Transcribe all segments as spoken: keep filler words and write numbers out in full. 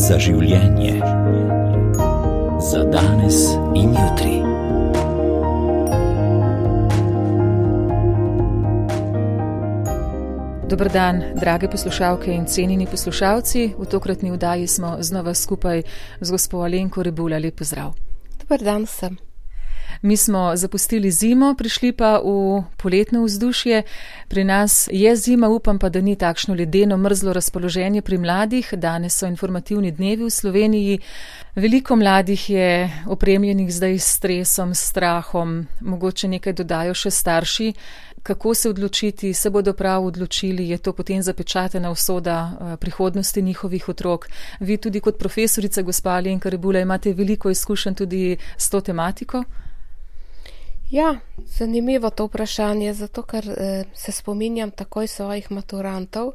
Za življenje. Za danes in jutri. Dober dan, drage poslušalke in cenjeni poslušalci. V tokratni vdaji smo znova skupaj z gospo Alenko Rebula. Lep pozdrav. Dober dan vsem. Mi smo zapustili zimo, prišli pa v poletno vzdušje. Pri nas je zima, upam pa, da ni takšno ledeno, mrzlo razpoloženje pri mladih. Danes so informativni dnevi v Sloveniji. Veliko mladih je opremljenih zdaj s stresom, s strahom, mogoče nekaj dodajo še starši. Kako se odločiti, se bodo prav odločili, je to potem zapečatena usoda prihodnosti njihovih otrok. Vi tudi kot profesorica, gospa Alenka Rebula, imate veliko izkušenj tudi s to tematiko? Ja, zanimivo to vprašanje, zato ker eh, se spominjam takoj svojih maturantov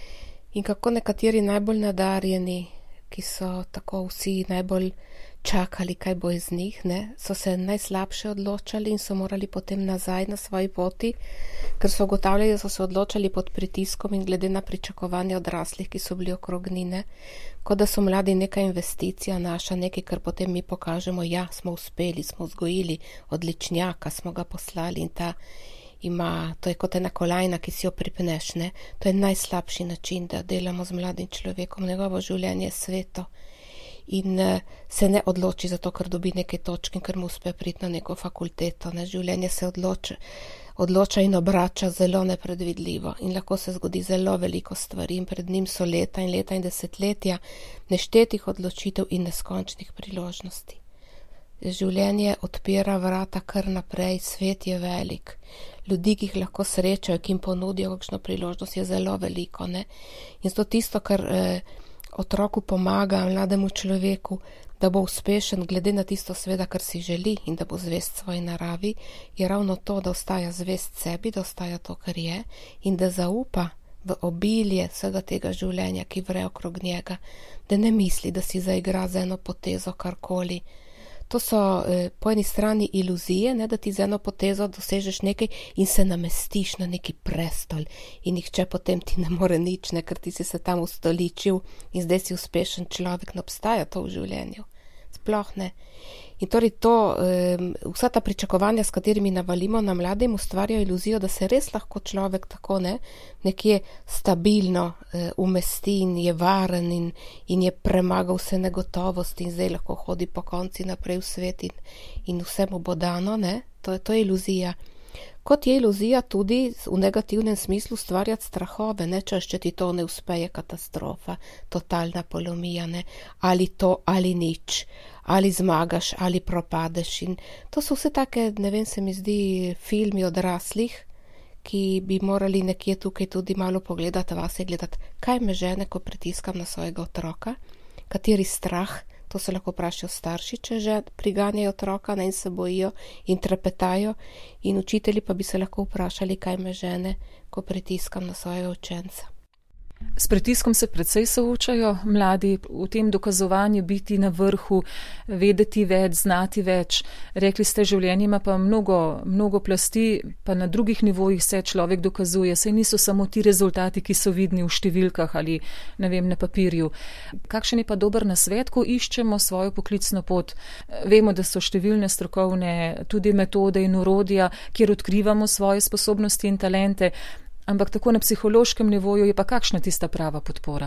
in kako nekateri najbolj nadarjeni, ki so tako vsi najbolj čakali, kaj bo iz njih, ne, so se najslabše odločali in so morali potem nazaj na svoji poti, ker so ugotavljali, da so se odločali pod pritiskom in glede na pričakovanje odraslih, ki so bili okrog njih, kot da so mladi neka investicija naša, nekaj, kar potem mi pokažemo, ja, smo uspeli, smo vzgojili odličnjaka, smo ga poslali in ta ima, to je kot ena kolajna, ki si jo pripneš, ne, to je najslabši način, da delamo z mladim človekom, njegovo življenje je sveto. In uh, se ne odloči zato, ker dobi neke točke in ker mu uspe priti na neko fakulteto. Ne? Življenje se odloča, odloča in obrača zelo nepredvidljivo in lahko se zgodi zelo veliko stvari in pred njim so leta in leta in desetletja neštetih odločitev in neskončnih priložnosti. Življenje odpira vrata kar naprej, svet je velik. Ljudi, ki jih lahko srečajo, ki jim ponudijo kakšno priložnost, je zelo veliko. Ne? In to tisto, kar eh, otroku pomaga, mlademu človeku, da bo uspešen glede na tisto sveda, kar si želi in da bo zvest svoji naravi, je ravno to, da ostaja zvest sebi, da ostaja to, kar je in da zaupa v obilje vsega tega življenja, ki vre okrog njega, da ne misli, da si zaigra z eno potezo karkoli. To so eh, po eni strani iluzije, ne, da ti z eno potezo dosežeš nekaj in se namestiš na neki prestol in nihče potem ti ne more nič, ne, ker ti si se tam ustoličil in zdaj si uspešen človek, ne obstaja to v življenju. Sploh ne. In torej to, eh, vsa ta pričakovanja, s katerimi navalimo na mladim, ustvarjajo iluzijo, da se res lahko človek tako ne, nekje stabilno eh, umesti in je varen in, in je premagal vse negotovosti in zdaj lahko hodi po konci naprej v svet in, in vse mu bo dano, ne, to, to je iluzija. Kot je iluzija tudi v negativnem smislu stvarjati strahove, ne, češ, če ti to ne uspe, je katastrofa, totalna polomija, ne, ali to, ali nič, ali zmagaš, ali propadeš. In to so vse take, ne vem, se mi zdi, filmi odraslih, ki bi morali nekje tukaj tudi malo pogledati vase, gledati, kaj me žene, ko pritiskam na svojega otroka, kateri strah. To se lahko vprašajo starši, če že priganjajo otroka, ne, in se bojijo in trepetajo, in učitelji pa bi se lahko vprašali, kaj me žene, ko pritiskam na svojega učenca. S pritiskom se precej soočajo mladi v tem dokazovanju biti na vrhu, vedeti več, znati več. Rekli ste, življenje ima pa mnogo, mnogo plasti, pa na drugih nivojih se človek dokazuje. Saj niso samo ti rezultati, ki so vidni v številkah ali ne vem, na papirju. Kakšen je pa dober nasvet, ko iščemo svojo poklicno pot? Vemo, da so številne strokovne tudi metode in orodja, kjer odkrivamo svoje sposobnosti in talente. Ampak tako na psihološkem nivoju je pa kakšna tista prava podpora?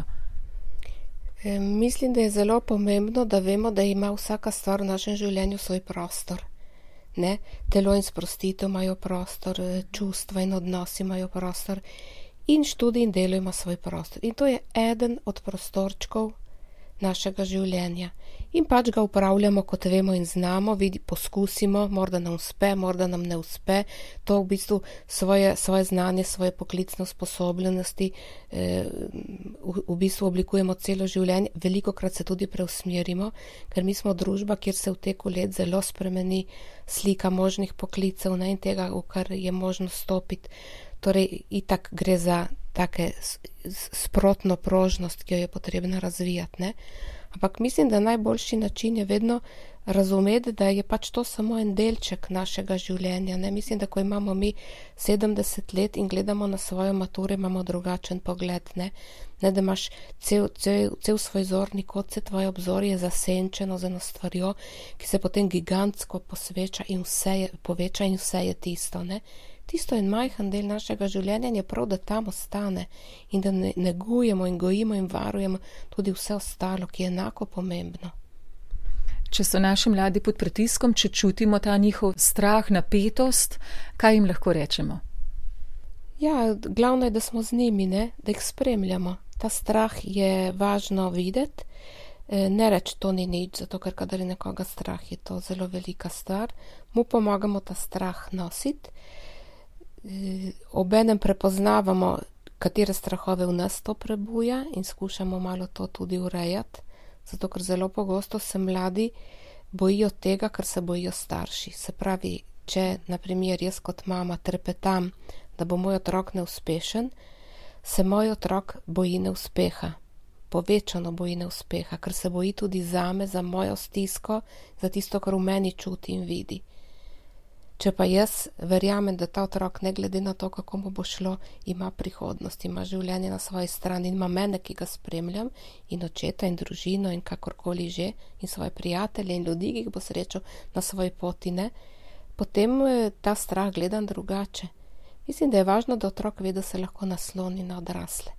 E, mislim, da je zelo pomembno, da vemo, da ima vsaka stvar v našem življenju svoj prostor. Ne? Telo in sprostitev imajo prostor, čustva in odnosi imajo prostor in študij in delo ima svoj prostor. In to je eden od prostorčkov našega življenja. In pač ga upravljamo, kot vemo in znamo, vidi, poskusimo, morda nam uspe, morda nam ne uspe, to v bistvu svoje, svoje znanje, svoje poklicne usposobljenosti eh, v, v bistvu oblikujemo celo življenje, velikokrat se tudi preusmerimo, ker mi smo družba, kjer se v teku let zelo spremeni slika možnih poklicev, ne, in tega, v kar je možno stopiti. Torej, itak gre za take sprotno prožnost, ki jo je potrebno razvijati, ne. Ampak mislim, da najboljši način je vedno razumeti, da je pač to samo en delček našega življenja. Ne? Mislim, da ko imamo mi sedemdeset let in gledamo na svojo maturo, imamo drugačen pogled. Ne, ne da imaš cel, cel, cel svoj zorni kot, vse tvoje obzorje je zasenčeno z eno stvarjo, ki se potem gigantsko posveča in vse je, poveča in vse je tisto. Ne? Tisto je en majhen del našega življenja in je prav, da tam ostane in da ne, negujemo in gojimo in varujemo tudi vse ostalo, ki je enako pomembno. Če so naši mladi pod pritiskom, če čutimo ta njihov strah, napetost, kaj jim lahko rečemo? Ja, glavno je, da smo z njimi, ne? Da jih spremljamo. Ta strah je važno videti. Ne reči, to ni nič, zato ker kadar je nekoga strah, je to zelo velika stvar. Mu pomagamo ta strah nositi. Obenem prepoznavamo, katere strahove v nas to prebuja in skušamo malo to tudi urejati. Zato, ker zelo pogosto se mladi bojijo tega, kar se bojijo starši. Se pravi, če, na primer, jaz kot mama trepetam, da bo moj otrok neuspešen, se moj otrok boji neuspeha. Povečano boji neuspeha, ker se boji tudi zame, za mojo stisko, za tisto, kar v meni čuti in vidi. Če pa jaz verjamem, da ta otrok, ne glede na to, kako mu bo šlo, ima prihodnost, ima življenje na svoji strani in ima mene, ki ga spremljam, in očeta in družino in kakorkoli že, in svoje prijatelje in ljudi, ki jih bo srečal na svoji poti, ne, potem ta strah gledam drugače. Mislim, da je važno, da otrok ve, da se lahko nasloni na odrasle.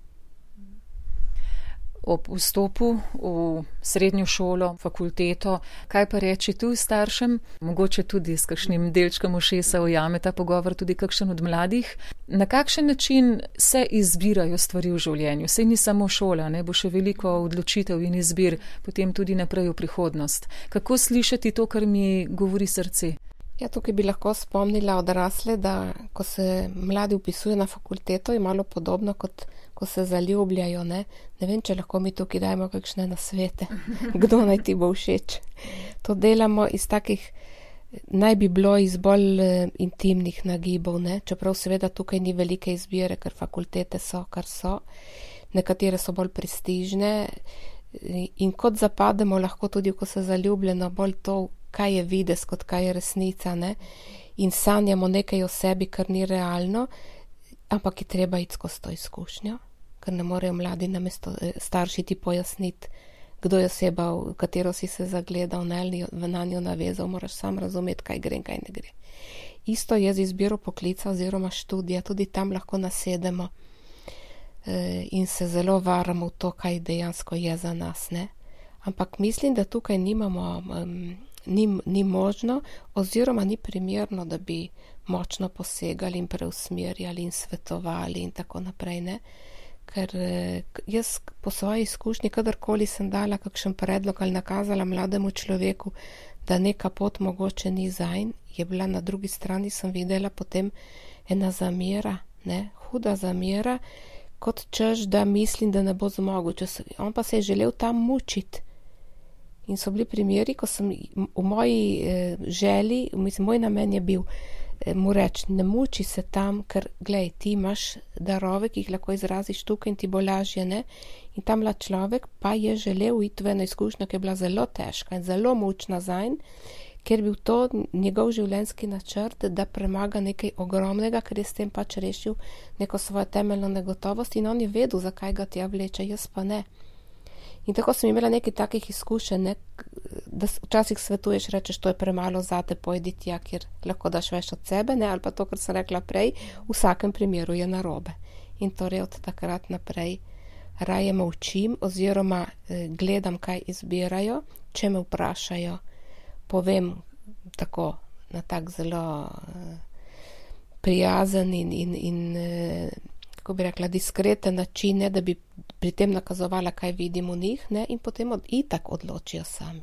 Ob vstopu v srednjo šolo, fakulteto, kaj pa reči tu staršem? Mogoče tudi s kakšnim delčkom ušesa ujame ta pogovor tudi kakšen od mladih. Na kakšen način se izbirajo stvari v življenju? Sej ni samo šola, ne? Bo še veliko odločitev in izbir, potem tudi naprej v prihodnost. Kako slišati to, kar mi govori srce? Ja, tukaj bi lahko spomnila odrasle, da ko se mladi vpisujejo na fakulteto, je malo podobno, kot ko se zaljubljajo. Ne, ne vem, če lahko mi tukaj dajemo kakšne nasvete, kdo naj ti bo všeč. To delamo iz takih, naj bi bilo iz bolj eh, intimnih nagibov, ne? Čeprav seveda tukaj ni velike izbire, ker fakultete so, kar so. Nekatere so bolj prestižne in kot zapademo lahko tudi, ko se zaljubljeno, bolj to, kaj je videz, kot kaj je resnica, ne? In sanjamo nekaj o sebi, kar ni realno, ampak je treba iti skozi to izkušnjo, ker ne morejo mladi namesto starši ti pojasniti, kdo je oseba, v katero si se zagledal, ne, ali na njo navezal, moraš sam razumeti, kaj gre in kaj ne gre. Isto je z izbiro poklica oziroma študija, tudi tam lahko nasedemo eh, in se zelo varamo v to, kaj dejansko je za nas, ne. Ampak mislim, da tukaj nimamo... Um, Ni, ni možno oziroma ni primerno, da bi močno posegali in preusmerjali in svetovali in tako naprej, ne. Ker jaz po svoji izkušnji, kadarkoli sem dala kakšen predlog ali nakazala mlademu človeku, da neka pot mogoče ni zanj, je bila na drugi strani, sem videla potem ena zamera, ne, huda zamera, kot češ, da mislim, da ne bo zmogel. On pa se je želel tam mučiti. In so bili primeri, ko sem v moji eh, želi, mislim, moj namen je bil eh, mu reči, ne muči se tam, ker, glej, ti imaš darove, ki jih lahko izraziš tukaj in ti bo lažje, ne? In ta mlad človek pa je želel iti v eno izkušnjo, ki je bila zelo težka in zelo mučna zanj, ker je bil to njegov življenjski načrt, da premaga nekaj ogromnega, ker je s tem pač rešil neko svojo temeljno negotovost in on je vedel, zakaj ga tja vleče, jaz pa ne. In tako sem imela nekaj takih izkušenj, ne, da včasih svetuješ, rečeš, to je premalo zate, pojdi tja, kjer lahko daš več od sebe, ne, ali pa to, kar sem rekla prej, v vsakem primeru je narobe. In torej od takrat naprej raje molčim oziroma eh, gledam, kaj izbirajo, če me vprašajo, povem tako, na tak zelo eh, prijazen in, in, in eh, kako bi rekla, diskreten način, ne, da bi pri tem nakazovala, kaj vidim v njih, ne, in potem od, itak odločijo sami.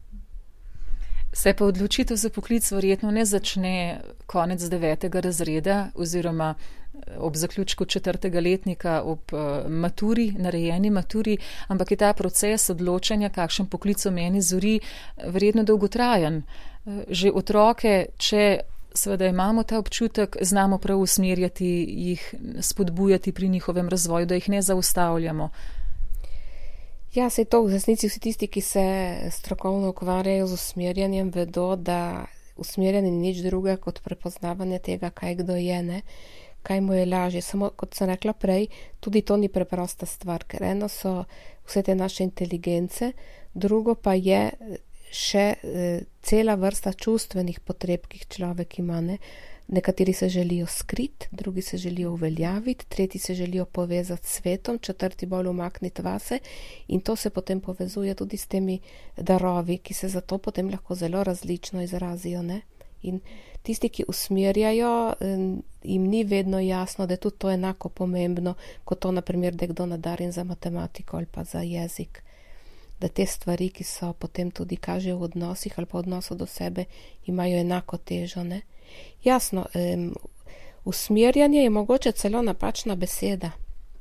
Se pa odločitev za poklic verjetno ne začne konec devetega razreda oziroma ob zaključku četrtega letnika, ob uh, maturi, narejeni maturi, ampak je ta proces odločanja, kakšen poklic v meni zori, verjetno dolgotrajen. Uh, že otroke, če seveda imamo ta občutek, znamo prav usmerjati, jih spodbujati pri njihovem razvoju, da jih ne zaustavljamo. Ja, sej to v resnici vsi tisti, ki se strokovno ukvarjajo z usmerjanjem, vedo, da usmerjanje ni nič druga kot prepoznavanje tega, kaj kdo je, ne? Kaj mu je lažje. Samo, kot sem rekla prej, tudi to ni preprosta stvar, ker eno so vse te naše inteligence, drugo pa je še eh, cela vrsta čustvenih potreb, ki jih človek ima, ne? Nekateri se želijo skriti, drugi se želijo uveljaviti, tretji se želijo povezati s svetom, četrti bolj umakniti vase in to se potem povezuje tudi s temi darovi, ki se zato potem lahko zelo različno izrazijo, ne? In tisti, ki usmerjajo, jim ni vedno jasno, da je tudi to enako pomembno, kot to, naprimer, da je kdo nadarjen za matematiko ali pa za jezik. Da te stvari, ki so potem tudi kažejo v odnosih ali pa v odnosu do sebe, imajo enako težo, ne? Jasno, um, usmerjanje je mogoče celo napačna beseda,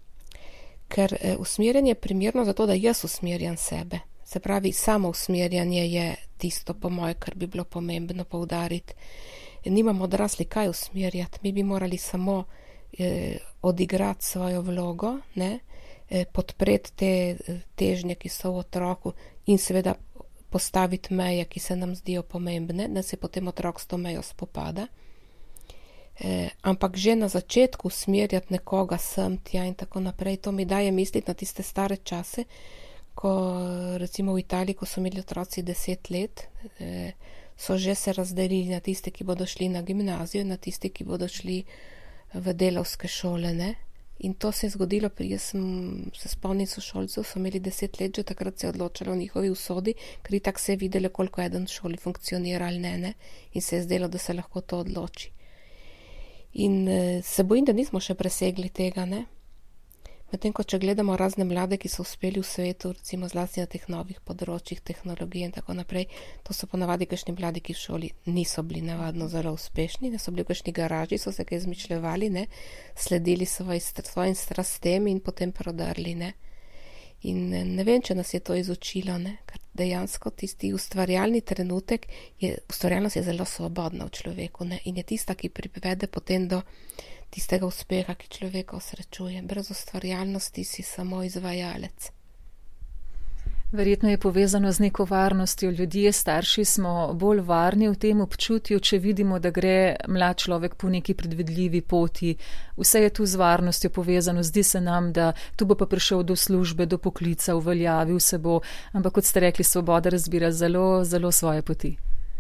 ker uh, usmerjanje je primerno zato, da jaz usmerjam sebe. Se pravi, samo usmerjanje je tisto, po moje, kar bi bilo pomembno poudariti. Nimamo odrasli kaj usmerjati, mi bi morali samo eh, odigrati svojo vlogo, ne? eh, podpreti te težnje, ki so v otroku in seveda postaviti meje, ki se nam zdijo pomembne, da se potem otrok s to mejo spopada. Eh, ampak že na začetku usmerjati nekoga sem, tja in tako naprej, to mi daje misliti na tiste stare čase, ko recimo v Italiji, ko so imeli otroci deset let, eh, so že se razdelili na tiste, ki bodo šli na gimnazijo, na tiste, ki bodo šli v delavske šole, ne? In to se je zgodilo, pri jaz sem se spomnim sošolcev, so imeli deset let, že takrat se je odločalo o njihovi usodi, ker itak se je videlo, koliko eden v šoli funkcionira ali ne, ne? In se je zdelo, da se lahko to odloči. In eh, se bojim, da nismo še presegli tega, ne? Medtem, ko če gledamo razne mlade, ki so uspeli v svetu, recimo zlasti na teh novih področjih, tehnologije in tako naprej, to so ponavadi kakšni mladi, ki v šoli niso bili navadno zelo uspešni, ne so bili v kakšni garaži, so se kaj izmišljevali, ne, sledili svoj, svojim strastem in potem prodrli, ne. In ne vem, če nas je to izučilo, ne, ker dejansko tisti ustvarjalni trenutek, je, ustvarjalnost je zelo svobodna v človeku, ne, in je tista, ki privede potem do tistega uspeha, ki človeka osrečuje. Brez ustvarjalnosti si samo izvajalec. Verjetno je povezano z neko varnostjo. Ljudje, starši smo bolj varni v tem občutju, če vidimo, da gre mlad človek po neki predvidljivi poti. Vse je tu z varnostjo povezano. Zdi se nam, da tu bo pa prišel do službe, do poklica, uveljavil se bo. Ampak kot ste rekli, svoboda razbira zelo, zelo svoje poti.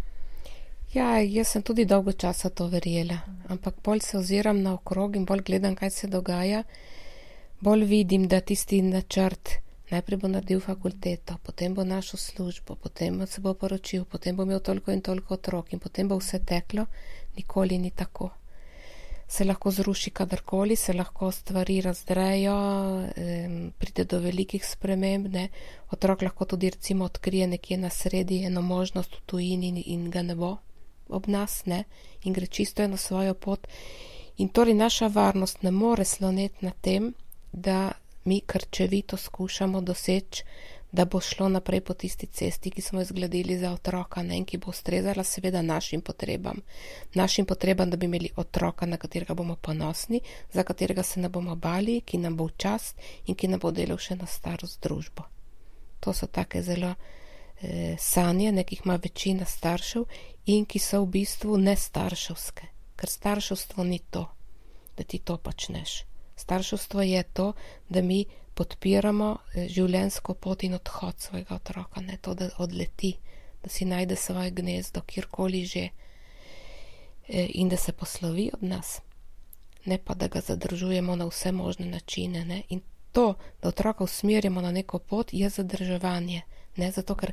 Ja, jaz sem tudi dolgo časa to verjela, ampak bolj se oziram na okrog in bolj gledam, kaj se dogaja, bolj vidim, da tisti načrt najprej bo naredil fakulteto, potem bo našel službo, potem se bo poročil, potem bo imel toliko in toliko otrok in potem bo vse teklo, nikoli ni tako. Se lahko zruši kadarkoli, se lahko stvari razdrejo, eh, pride do velikih sprememb, ne. Otrok lahko tudi recimo odkrije nekje na sredi eno možnost v tujini in, in ga ne bo ob nas, ne, in gre čisto eno svojo pot. In torej naša varnost ne more sloneti na tem, da mi krčevito skušamo doseči, da bo šlo naprej po tisti cesti, ki smo jo zgradili za otroka, ne, in ki bo ustrezala seveda našim potrebam. Našim potrebam, da bi imeli otroka, na katerega bomo ponosni, za katerega se ne bomo bali, ki nam bo v čast in ki nam bo delal še na starost družbo. To so take zelo eh, sanje, nekih ima večina staršev in ki so v bistvu nestarševske, ker starševstvo ni to, da ti to počneš. Starševstvo je to, da mi podpiramo življenjsko pot in odhod svojega otroka, ne to, da odleti, da si najde svoje gnezdo, kjerkoli že, in da se poslovi od nas, ne pa da ga zadržujemo na vse možne načine, ne. In to, da otroka usmerjamo na neko pot, je zadrževanje, ne, zato ker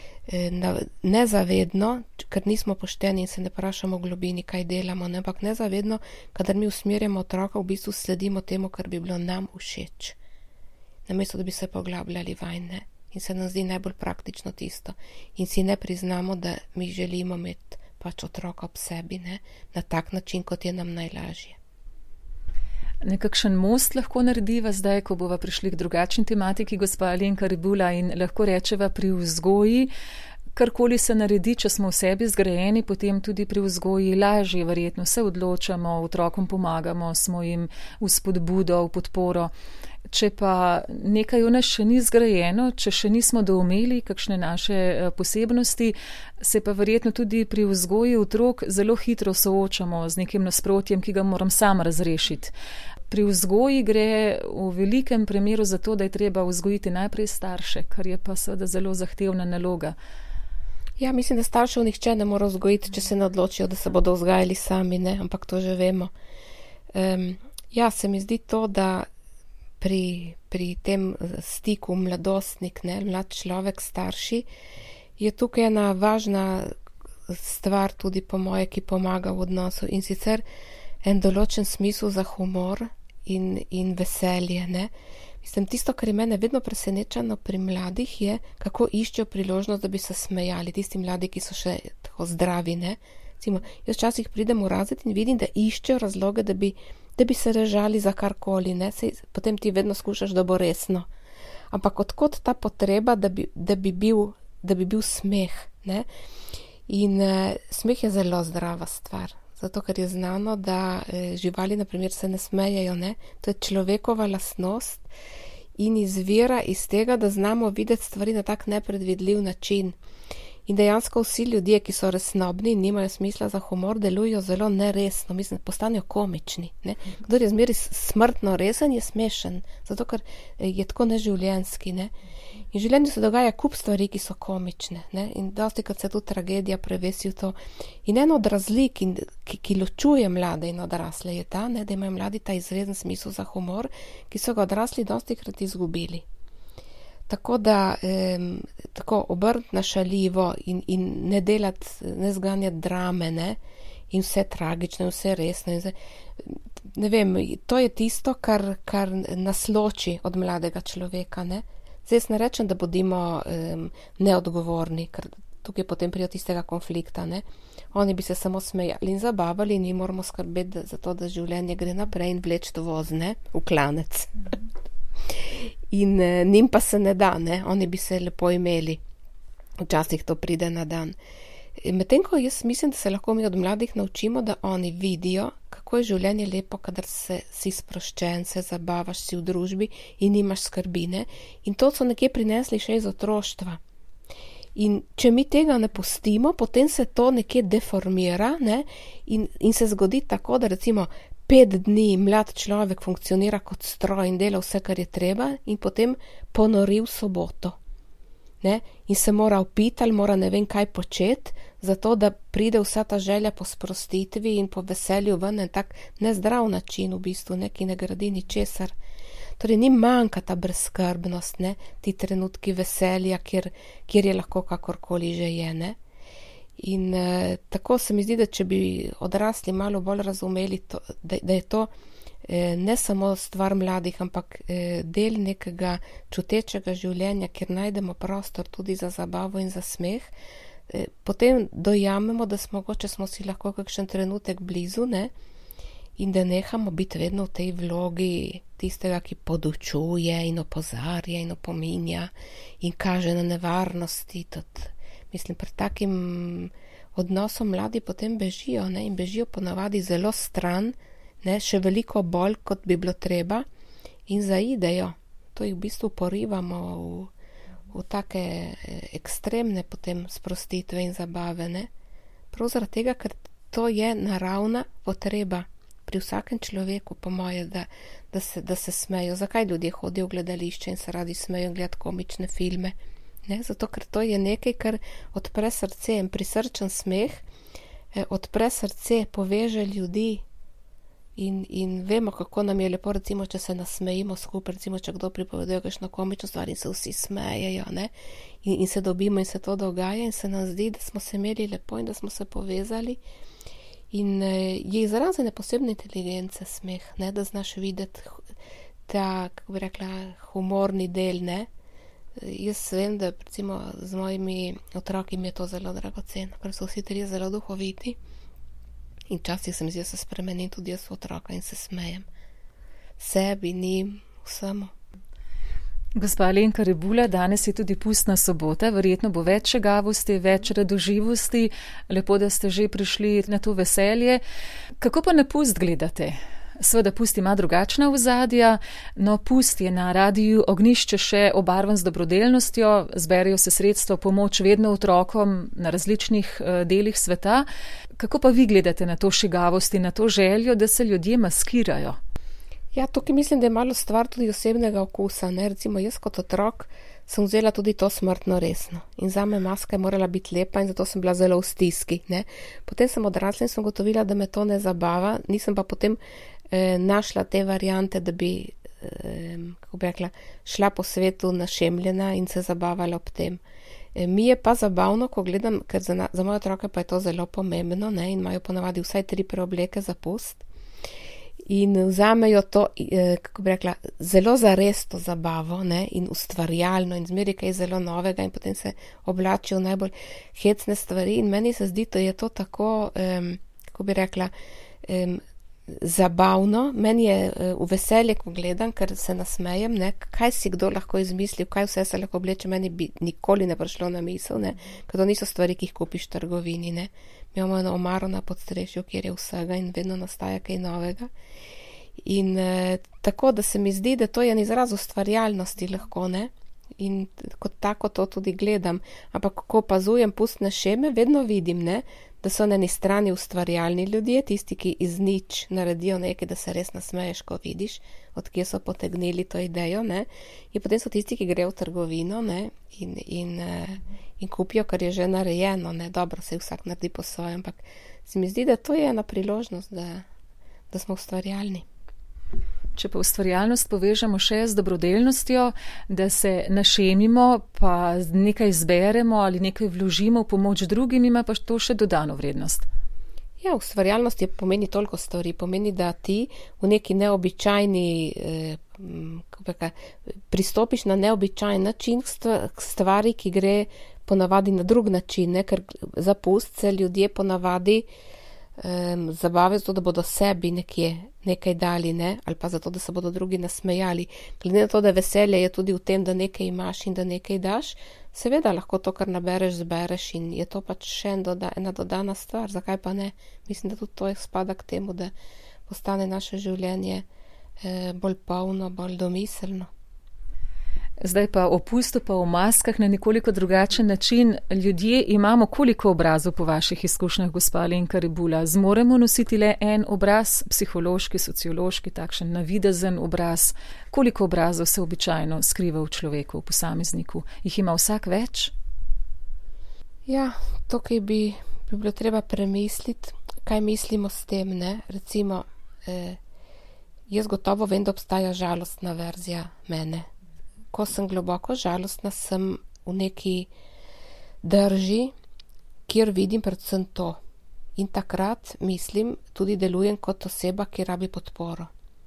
nezavedno, ker nismo pošteni in se ne vprašamo v globini, kaj delamo, ne, ampak nezavedno, kadar mi usmerjamo otroka, v bistvu sledimo temu, kar bi bilo nam všeč. Namesto, da bi se poglabljali vanj, ne, in se nam zdi najbolj praktično tisto. In si ne priznamo, da mi želimo imeti pač otroka ob sebi, ne, na tak način, kot je nam najlažje. Nekakšen most lahko narediva zdaj, ko bova prišli k drugačni tematiki, gospa Alenka Rebula, in lahko rečeva pri vzgoji, karkoli se naredi, če smo v sebi zgrajeni, potem tudi pri vzgoji lažje verjetno se odločamo, otrokom pomagamo, smo jim v spodbudo, v podporo. Če pa nekaj v nas še ni zgrajeno, če še nismo doumeli kakšne naše posebnosti, se pa verjetno tudi pri vzgoji otrok zelo hitro soočamo z nekim nasprotjem, ki ga moram sam razrešiti. Pri vzgoji gre v velikem primeru za to, da je treba vzgojiti najprej starše, kar je pa seveda zelo zahtevna naloga. Ja, mislim, da staršev nihče ne mora vzgojiti, če se ne odločijo, da se bodo vzgajali sami, ne, ampak to že vemo. Um, ja, se mi zdi to, da pri, pri tem stiku mladostnik, ne, mlad človek, starši, je tukaj ena važna stvar tudi po moje, ki pomaga v odnosu, in sicer en določen smisel za humor in, in veselje, ne. Mislim, tisto, kar je mene vedno presenečeno pri mladih, je, kako iščejo priložnost, da bi se smejali. Tisti mladi, ki so še tako zdravi, ne. Recimo, jaz včasih pridem v razred in vidim, da iščejo razloge, da bi, da bi se režali za karkoli, ne. Sej, potem ti vedno skušaš, da bo resno. Ampak odkot ta potreba, da bi, da bi, bil, da bi bil smeh, ne. In uh, smeh je zelo zdrava stvar. Zato, ker je znano, da e, živali, na primer, se ne smejejo, ne. To je človekova lastnost in izvira iz tega, da znamo videti stvari na tak nepredvidljiv način. In dejansko vsi ljudje, ki so resnobni in nimajo smisla za humor, delujejo zelo neresno, mislim, postanejo komični, ne. Kdor je zmeri smrtno resen, je smešen, zato, ker je tako neživljenjski, ne. In v življenju se dogaja kup stvari, ki so komične, ne? In dosti, kad se tu tragedija prevesi v to. In eno od razlik, in, ki, ki ločuje mlade in odrasle, je ta, ne, da imajo mladi ta izrezen smisel za humor, ki so ga odrasli dosti krat izgubili. Tako da, eh, tako obrniti na šaljivo in, in ne delati, ne zganjati drame, ne? In vse tragično, vse resno. In vse, ne vem, to je tisto, kar, kar nas loči od mladega človeka, ne? Zdaj jaz ne rečem, da bodimo um, neodgovorni, ker tukaj potem pride tistega konflikta, ne. Oni bi se samo smejali in zabavali in mi moramo skrbeti za to, da življenje gre naprej in vleči voz, ne, v klanec. In uh, njim pa se ne da, ne, oni bi se lepo imeli. Včasih to pride na dan. Medtem ko jaz mislim, da se lahko mi od mladih naučimo, da oni vidijo, kako je življenje lepo, kadar se, si sproščen, se zabavaš, si v družbi in nimaš skrbine. In to so nekje prinesli še iz otroštva. In če mi tega ne pustimo, potem se to nekje deformira, ne? In, in se zgodi tako, da recimo pet dni mlad človek funkcionira kot stroj in dela vse, kar je treba, in potem ponori v soboto. Ne? In se mora upiti ali mora ne vem kaj početi, zato da pride vsa ta želja po sprostitvi in po veselju ven, en tak nezdrav način v bistvu, ne, ki ne gradi ničesar. Torej ni manjka ta brezskrbnost, ne, ti trenutki veselja, kjer, kjer je lahko kakorkoli že je, ne. In eh, tako se mi zdi, da če bi odrasli malo bolj razumeli, to, da, da je to ne samo stvar mladih, ampak del nekega čutečega življenja, kjer najdemo prostor tudi za zabavo in za smeh, potem dojamemo, da smo, mogoče smo si lahko kakšen trenutek blizu, ne, in da nehamo biti vedno v tej vlogi tistega, ki podučuje in opozarja in opominja in kaže na nevarnosti. Tudi, mislim, pred takim odnosom mladi potem bežijo, ne, in bežijo ponavadi zelo stran, ne, še veliko bolj, kot bi bilo treba, in zaidejo. To jih v bistvu porivamo v, v take ekstremne potem sprostitve in zabave, ne. Prav zaradi tega, ker to je naravna potreba pri vsakem človeku, po moje, da, da, se, da se smejo. Zakaj ljudje hodijo v gledališče in se radi smejo gledati komične filme? Ne, zato, ker to je nekaj, kar odpre srce, in prisrčen smeh eh, odpre srce, poveže ljudi. In, in vemo, kako nam je lepo, recimo, če se nasmejimo skupaj, recimo, če kdo pripoveduje kakšno komično stvar in se vsi smejejo, ne, in, in se dobimo in se to dogaja in se nam zdi, da smo se imeli lepo in da smo se povezali. In eh, je izrazene posebne inteligence smeh, ne, da znaš videti ta, kako bi rekla, humorni del, ne. Jaz vem, da recimo z mojimi otroki mi je to zelo dragoceno, ker so vsi trije zelo duhoviti. In včasih se mi zdi, da se spremenim tudi jaz v otroka in se smejem. Sebi, njim, vsemu. Gospa Alenka Rebula, danes je tudi pustna sobota, verjetno bo več šegavosti, več radoživosti. Lepo, da ste že prišli na to veselje. Kako pa na pust gledate? Sveda pust ima drugačna ozadja, no pust je na radiju Ognjišče še obarvan z dobrodelnostjo, zberijo se sredstva pomoč vedno otrokom na različnih delih sveta. Kako pa vi gledate na to šegavost in na to željo, da se ljudje maskirajo? Ja, tukaj mislim, da je malo stvar tudi osebnega okusa, ne, recimo jaz kot otrok sem vzela tudi to smrtno resno in zame maska je morala biti lepa in zato sem bila zelo v stiski, ne. Potem sem odrasla in sem gotovila, da me to ne zabava, nisem pa potem eh, našla te variante, da bi, eh, kako bi rekla, šla po svetu našemljena in se zabavala ob tem. Eh, mi je pa zabavno, ko gledam, ker za, na, za moje otroke pa je to zelo pomembno, ne, in imajo ponavadi vsaj tri preobleke za pust. In vzamejo to, kako bi rekla, zelo zares to zabavo, ne, in ustvarjalno in zmeri kaj zelo novega in potem se oblačijo v najbolj hecne stvari in meni se zdi, da je to tako, um, kako bi rekla, um, zabavno. Meni je uh, v veselje, ko gledam, ker se nasmejem, ne, kaj si kdo lahko izmislil, kaj vse se lahko obleče, meni bi nikoli ne prišlo na misel, ne, ker to niso stvari, ki jih kupiš v trgovini, ne. Mi imamo eno omaro na podstrešju, kjer je vsega in vedno nastaja kaj novega. In eh, tako, da se mi zdi, da to je en izraz ustvarjalnosti lahko, ne? In kot tako to tudi gledam. Ampak ko opazujem pustne šeme, vedno vidim, ne? Da so na eni strani ustvarjalni ljudje, tisti, ki iz nič naredijo nekaj, da se res nasmeješ, ko vidiš, odkje so potegnili to idejo, ne? In potem so tisti, ki grejo v trgovino, ne? In, in, in kupijo, kar je že narejeno, ne? Dobro, se vsak naredi po svojem, ampak se mi zdi, da to je ena priložnost, da, da smo ustvarjalni. Če pa ustvarjalnost povežemo še z dobrodelnostjo, da se našemimo, pa nekaj zberemo ali nekaj vložimo v pomoč drugim, ima pa to še dodano vrednost. Ja, ustvarjalnost je pomeni toliko stvari. Pomeni, da ti v neki neobičajni, eh, kako pristopiš na neobičajen način k stvari, ki gre ponavadi na drug način, ne? Ker za pust se ljudje ponavadi Um, zabave zato, da bodo sebi nekje nekaj dali, ne? Ali pa zato, da se bodo drugi nasmejali. Glede na to, da veselje je tudi v tem, da nekaj imaš in da nekaj daš, seveda lahko to, kar nabereš, zbereš in je to pač še en doda, ena dodana stvar. Zakaj pa ne? Mislim, da tudi to spada k temu, da postane naše življenje eh, bolj polno, bolj domiselno. Zdaj pa o pustu, pa o maskah na nekoliko drugačen način. Ljudje imamo koliko obrazov po vaših izkušnjah, gospa Alenka Rebula? Zmoremo nositi le en obraz, psihološki, sociološki, takšen navidezen obraz? Koliko obrazov se običajno skriva v človeku, v posamezniku? Jih ima vsak več? Ja, tukaj bi, bi bilo treba premisliti, kaj mislimo s tem, ne? Recimo, eh, jaz gotovo vem, da obstaja žalostna verzija mene. Ko sem globoko žalostna, sem v neki drži, kjer vidim predvsem to. In takrat, mislim, tudi delujem kot oseba, ki rabi podporo.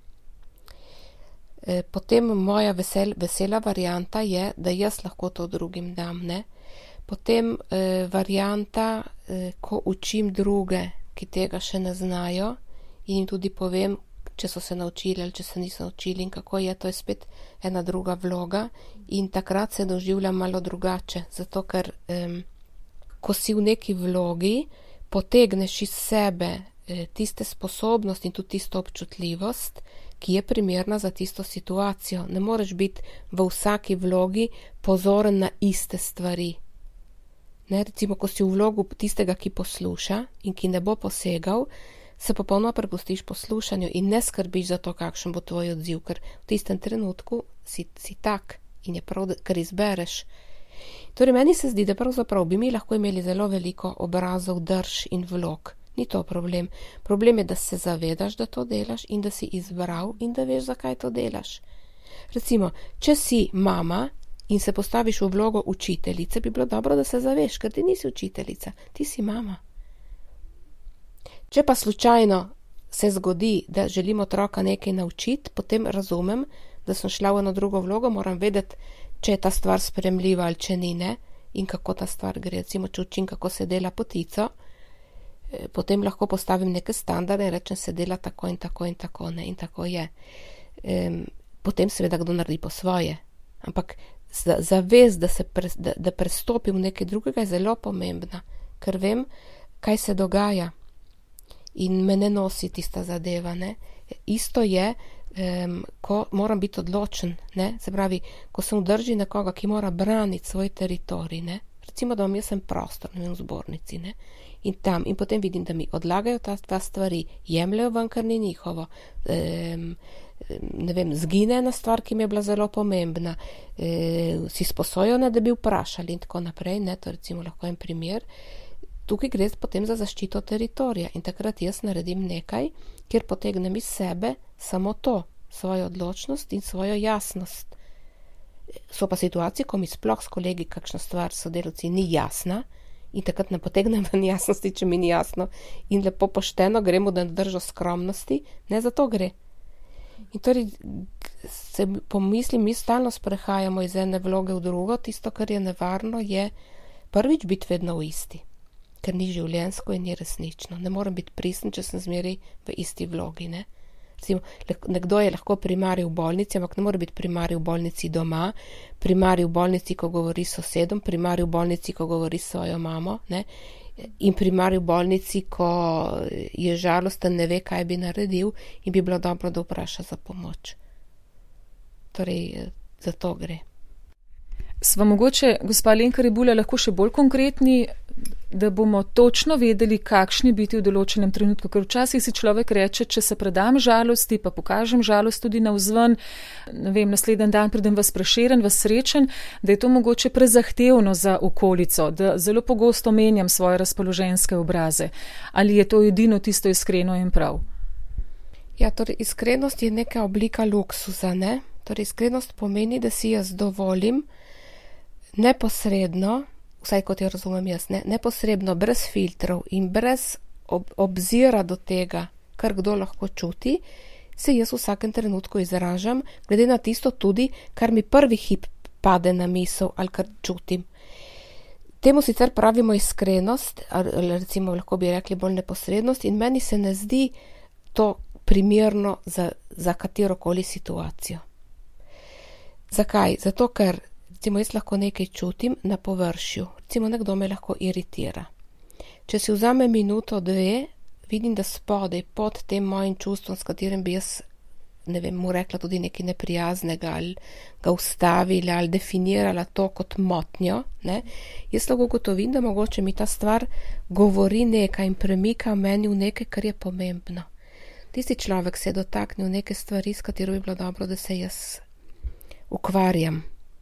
E, potem moja vesel, vesela varianta je, da jaz lahko to drugim dam, ne. Potem e, varianta, e, ko učim druge, ki tega še ne znajo in jim tudi povem, če so se naučili ali če se niso naučili in kako je, to je spet ena druga vloga in takrat se doživljam malo drugače, zato ker um, ko si v neki vlogi, potegneš iz sebe eh, tiste sposobnosti in tudi tisto občutljivost, ki je primerna za tisto situacijo. Ne moreš biti v vsaki vlogi pozoren na iste stvari. Ne, recimo, ko si v vlogu tistega, ki posluša in ki ne bo posegal, se popolnoma prepustiš poslušanju in ne skrbiš za to, kakšen bo tvoj odziv, ker v tistem trenutku si, si tak in je prav, ker izbereš. Torej, meni se zdi, da pravzaprav bi mi lahko imeli zelo veliko obrazov, drž in vlog. Ni to problem. Problem je, da se zavedaš, da to delaš in da si izbral in da veš, zakaj to delaš. Recimo, če si mama in se postaviš v vlogo učiteljice, bi bilo dobro, da se zaveš, ker ti nisi učiteljica, ti si mama. Če pa slučajno se zgodi, da želim otroka nekaj naučiti, potem razumem, da sem šla v eno drugo vlogo, moram vedeti, če je ta stvar sprejemljiva ali če ni, ne, in kako ta stvar gre. Recimo, če učim, kako se dela potico, potem lahko postavim neke standarde in rečem, se dela tako in tako in tako, ne, in tako je. Potem seveda kdo naredi po svoje, Ampak zavest, da, se pre, da, da prestopim v nekaj drugega, je zelo pomembna, ker vem, kaj se dogaja in me ne nosi tista zadeva. Ne? Isto je, um, ko moram biti odločen, ne? Se pravi, ko sem v drži nekoga, ki mora braniti svoj teritorij, ne? Recimo, da vam jaz sem prostor, ne vem, v zbornici, ne? In tam, in potem vidim, da mi odlagajo ta dva stvari, jemljajo ven, kar ni njihovo, um, ne vem, zgine ena stvar, ki mi je bila zelo pomembna, e, si sposojo, ne, da bi vprašali in tako naprej, ne, to recimo lahko en primer. Tukaj gre potem za zaščito teritorija in takrat jaz naredim nekaj, kjer potegnem iz sebe samo to, svojo odločnost in svojo jasnost. So pa situacije, ko mi sploh s kolegi kakšna stvar sodelavci ni jasna in takrat ne potegnem ven jasnosti, če mi ni jasno in lepo pošteno gremo, da držo skromnosti, ne za to gre. In torej se pomislim, mi stalno sprehajamo iz ene vloge v drugo, tisto, kar je nevarno, je prvič biti vedno v isti, ker ni življenjsko in ni resnično. Ne morem biti pristen, če sem zmeraj v isti vlogi, ne. Recimo, nekdo je lahko primarij v bolnici, ampak ne more biti primarij v bolnici doma, primarij v bolnici, ko govori s sosedom, primarij v bolnici, ko govori s svojo mamo, ne, in primarij v bolnici, ko je žalosten, ne ve, kaj bi naredil in bi bilo dobro, da vpraša za pomoč. Torej, za to gre. Sva mogoče, gospa Alenka Rebula, lahko še bolj konkretni, da bomo točno vedeli, kakšni biti v določenem trenutku, ker včasih si človek reče, če se predam žalosti, pa pokažem žalost tudi navzven, ne vem, naslednji dan pridem vas prešeren, vas srečen, da je to mogoče prezahtevno za okolico, da zelo pogosto menjam svoje razpoloženjske obraze. Ali je to edino tisto iskreno in prav? Ja, torej iskrenost je neka oblika luksuza, ne? Torej iskrenost pomeni, da si jaz dovolim neposredno, vsaj kot jo razumem jaz, ne, neposredno, brez filtrov in brez ob, obzira do tega, kar kdo lahko čuti, se jaz v vsakem trenutku izražam, glede na tisto tudi, kar mi prvi hip pade na misel ali kar čutim. Temu sicer pravimo iskrenost, ali recimo lahko bi rekli bolj neposrednost in meni se ne zdi to primerno za, za katerokoli situacijo. Zakaj? Zato, ker recimo jaz lahko nekaj čutim na površju. Recimo nekdo me lahko iritira. Če si vzame minuto, dve, vidim, da spodaj pod tem mojim čustvom, s katerim bi jaz, ne vem, mu rekla tudi nekaj neprijaznega ali ga ustavila ali definirala to kot motnjo, ne, jaz lahko ugotovim, da mogoče mi ta stvar govori nekaj in premika meni v nekaj, kar je pomembno. Tisti človek se je dotaknil neke stvari, s katero bi bilo dobro, da se jaz ukvarjam.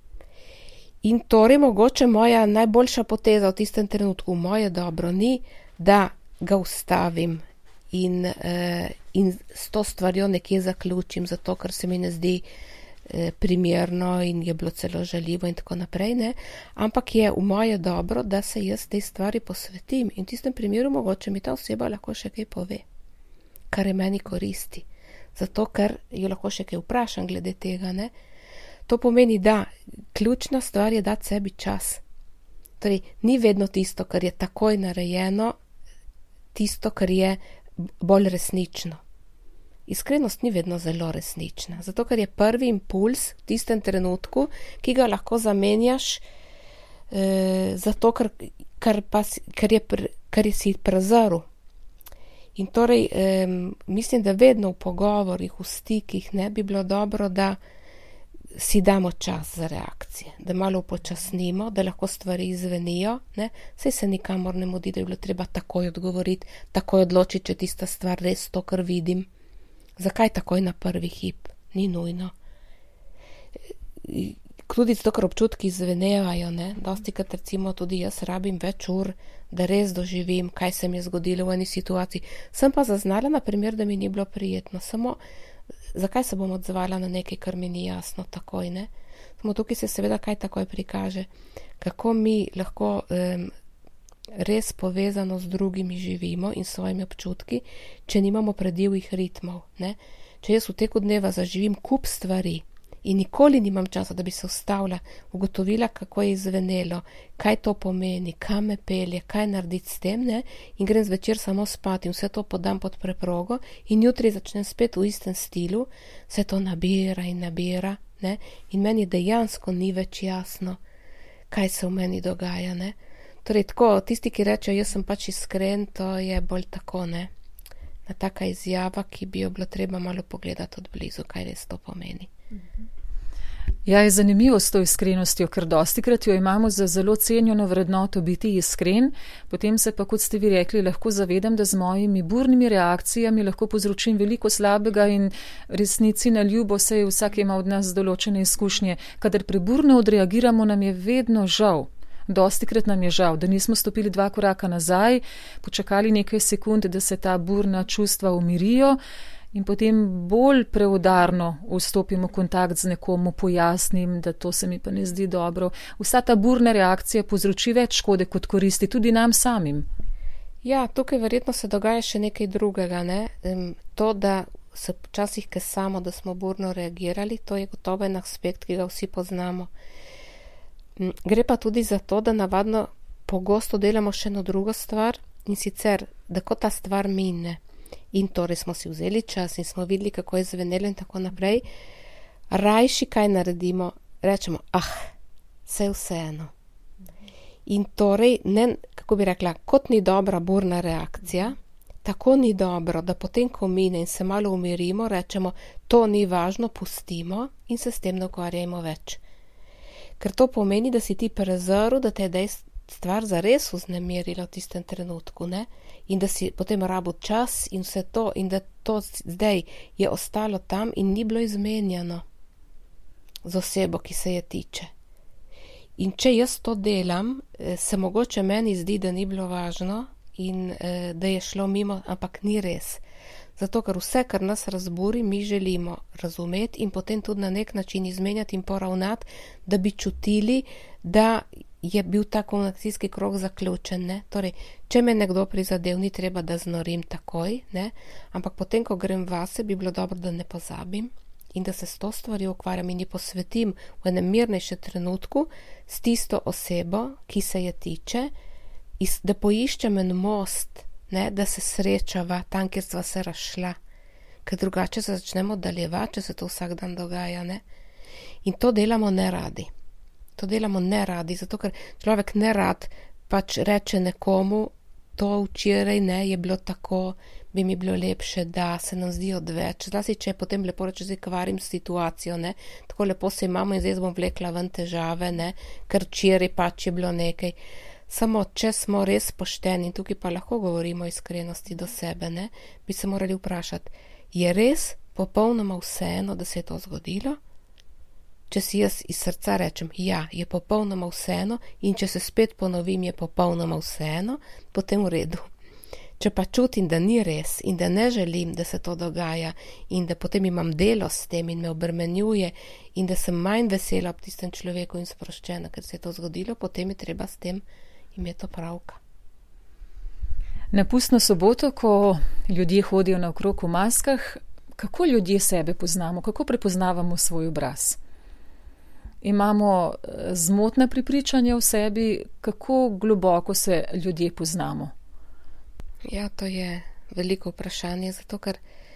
In torej mogoče moja najboljša poteza v tistem trenutku, moje dobro ni, da ga ustavim in, eh, in s to stvarjo nekje zaključim, zato ker se mi ne zdi eh, primerno in je bilo celo žaljivo in tako naprej, ne? Ampak je v moje dobro, da se jaz tej stvari posvetim in v tistem primeru mogoče mi ta oseba lahko še kaj pove, kar je meni koristi. Zato ker jo lahko še kaj vprašam glede tega, ne? To pomeni, da ključna stvar je dati sebi čas. Torej, ni vedno tisto, kar je takoj narejeno, tisto, kar je bolj resnično. Iskrenost ni vedno zelo resnična, zato ker je prvi impuls v tistem trenutku, ki ga lahko zamenjaš, eh, zato ker, ker, pa, ker, je, ker je si prezrl. In torej, eh, mislim, da vedno v pogovorih, v stikih, ne bi bilo dobro, da si damo čas za reakcije, da malo upočasnimo, da lahko stvari izvenijo, ne, saj se nikamor ne mudi, da je bilo treba takoj odgovoriti, takoj odločiti, če tista stvar res to, kar vidim. Zakaj takoj na prvi hip? Ni nujno. Tudi zato, ker občutki izvenevajo, ne, dosti krat recimo tudi jaz rabim več ur, da res doživim, kaj se mi je zgodilo v eni situaciji. Sem pa zaznala, na primer, da mi ni bilo prijetno, samo zakaj se bom odzvala na nekaj, kar mi ni jasno takoj, ne? Samo tukaj se seveda kaj takoj prikaže, kako mi lahko um, res povezano z drugimi živimo in svojimi občutki, če nimamo predivjih ritmov, ne? Če jaz v teku dneva zaživim kup stvari In nikoli nimam časa, da bi se ustavila, ugotovila, kako je izvenelo, kaj to pomeni, kam me pelje, kaj narediti s tem, ne? In grem zvečer samo spati in vse to podam pod preprogo in jutri začnem spet v istem stilu, se to nabira in nabira, ne? In meni dejansko ni več jasno, kaj se v meni dogaja, ne? Torej, tako, tisti, ki rečejo, jaz sem pač iskren, to je bolj tako, ne? Na taka izjava, ki bi jo bilo treba malo pogledati od blizu, kaj res to pomeni. Ja, je zanimivo s to iskrenostjo, ker dostikrat jo imamo za zelo cenjeno vrednoto biti iskren, potem se pa, kot ste vi rekli, lahko zavedam, da z mojimi burnimi reakcijami lahko povzročim veliko slabega in resnici na ljubo, saj vsak ima od nas določene izkušnje. Kadar preburno odreagiramo, nam je vedno žal. Dostikrat nam je žal, da nismo stopili dva koraka nazaj, počakali nekaj sekund, da se ta burna čustva umirijo in potem bolj preudarno vstopimo v kontakt z nekomu, pojasnim, da to se mi pa ne zdi dobro. Vsa ta burna reakcija povzroči več škode kot koristi tudi nam samim. Ja, tukaj verjetno se dogaja še nekaj drugega, ne? To, da se včasih kesamo, da smo burno reagirali, to je gotovo en aspekt, ki ga vsi poznamo. Gre pa tudi za to, da navadno pogosto delamo še eno drugo stvar in sicer, da ko ta stvar mine in torej smo si vzeli čas in smo videli, kako je zvenelo in tako naprej, rajši kaj naredimo, rečemo, ah, vse je vseeno. In torej, ne, kako bi rekla, kot ni dobra burna reakcija, tako ni dobro, da potem, ko mine in se malo umirimo, rečemo, to ni važno, pustimo in se s tem ne ukvarjajmo več. Ker to pomeni, da si ti prezrl, da te je stvar zares vznemirila v tistem trenutku, ne? In da si potem rabil čas in vse to, in da to zdaj je ostalo tam in ni bilo izmenjano z osebo, ki se je tiče. In če jaz to delam, se mogoče meni zdi, da ni bilo važno in da je šlo mimo, ampak ni res. Zato, ker vse, kar nas razburi, mi želimo razumeti in potem tudi na nek način izmenjati in poravnati, da bi čutili, da je bil ta komunikacijski krog zaključen, ne? Torej, če me nekdo prizadev, ni treba, da znorim takoj, ne? Ampak potem, ko grem vase, bi bilo dobro, da ne pozabim in da se s to stvari ukvarjam in ji posvetim v enem mirnejšem trenutku s tisto osebo, ki se je tiče, da poiščem en most, ne, da se srečava tam, kjer sva se razšla, ker drugače se začnemo oddaljevati, če se to vsak dan dogaja, ne. In to delamo neradi. To delamo neradi, zato ker človek nerad pač reče nekomu, to včeraj ne, je bilo tako, bi mi bilo lepše, da se nam zdi odveč. Zlasti, če je potem lepo reče, zdaj kvarim situacijo, ne, tako lepo se imamo in zdaj bom vlekla ven težave, ne, ker včeraj pač je bilo nekaj. Samo, če smo res pošteni, in tukaj pa lahko govorimo o iskrenosti do sebe, ne, bi se morali vprašati, je res popolnoma vseeno, da se je to zgodilo? Če si jaz iz srca rečem, ja, je popolnoma vseeno in če se spet ponovim, je popolnoma vseeno, potem v redu. Če pa čutim, da ni res in da ne želim, da se to dogaja in da potem imam delo s tem in me obremenjuje in da sem manj vesela ob tistem človeku in sproščena, ker se je to zgodilo, potem je treba s tem imeti opravka. Na pustno soboto, ko ljudje hodijo naokrog v maskah, kako ljudje sebe poznamo, kako prepoznavamo svoj obraz? Imamo zmotna prepričanja o sebi, kako globoko se ljudje poznamo? Ja, to je veliko vprašanje, zato ker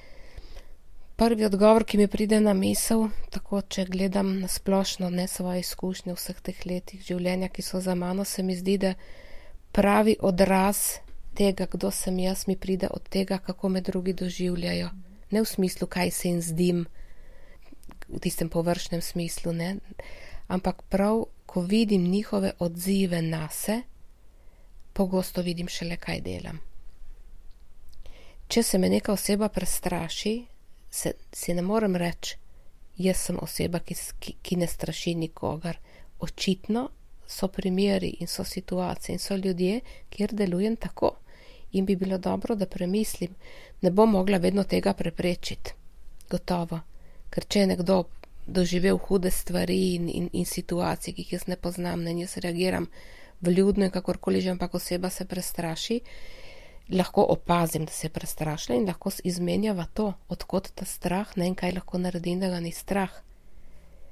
prvi odgovor, ki mi pride na misel, tako če gledam na splošno, ne svoje izkušnje vseh teh letih življenja, ki so za mano, se mi zdi, da pravi odraz tega, kdo sem jaz, mi pride od tega, kako me drugi doživljajo. Ne v smislu, kaj se jim zdim, v tistem površnem smislu, ne, ampak prav, ko vidim njihove odzive nase, pogosto vidim šele, kaj delam. Če se me neka oseba prestraši, se, si ne morem reči, jaz sem oseba, ki, ki, ki ne straši nikogar. Očitno so primeri in so situacije in so ljudje, kjer delujem tako. In bi bilo dobro, da premislim, ne bom mogla vedno tega preprečiti. Gotovo. Ker če je nekdo doživel hude stvari in, in, in situacije, ki jih jaz ne poznam, ne, in jaz reagiram vljudno in kakorkoli že, ampak oseba se prestraši, lahko opazim, da se je prestrašila in lahko izmenjava to, odkot ta strah, ne, in kaj lahko naredim, da ga ni strah.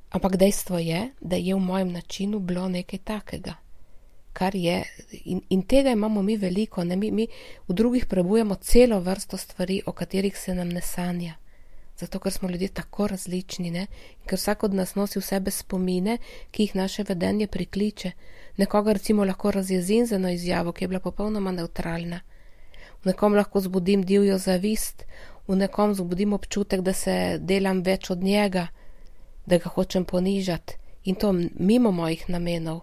Ampak dejstvo je, da je v mojem načinu bilo nekaj takega, kar je, in, in tega imamo mi veliko, ne, mi, mi v drugih prebujemo celo vrsto stvari, o katerih se nam ne sanja. Zato, ker smo ljudje tako različni, ne, in ker vsak od nas nosi v sebe spomine, ki jih naše vedenje prikliče. Nekoga recimo lahko razjezim z eno izjavo, ki je bila popolnoma neutralna. V nekom lahko zbudim divjo zavist, v nekom zbudim občutek, da se delam več od njega, da ga hočem ponižati, in to mimo mojih namenov.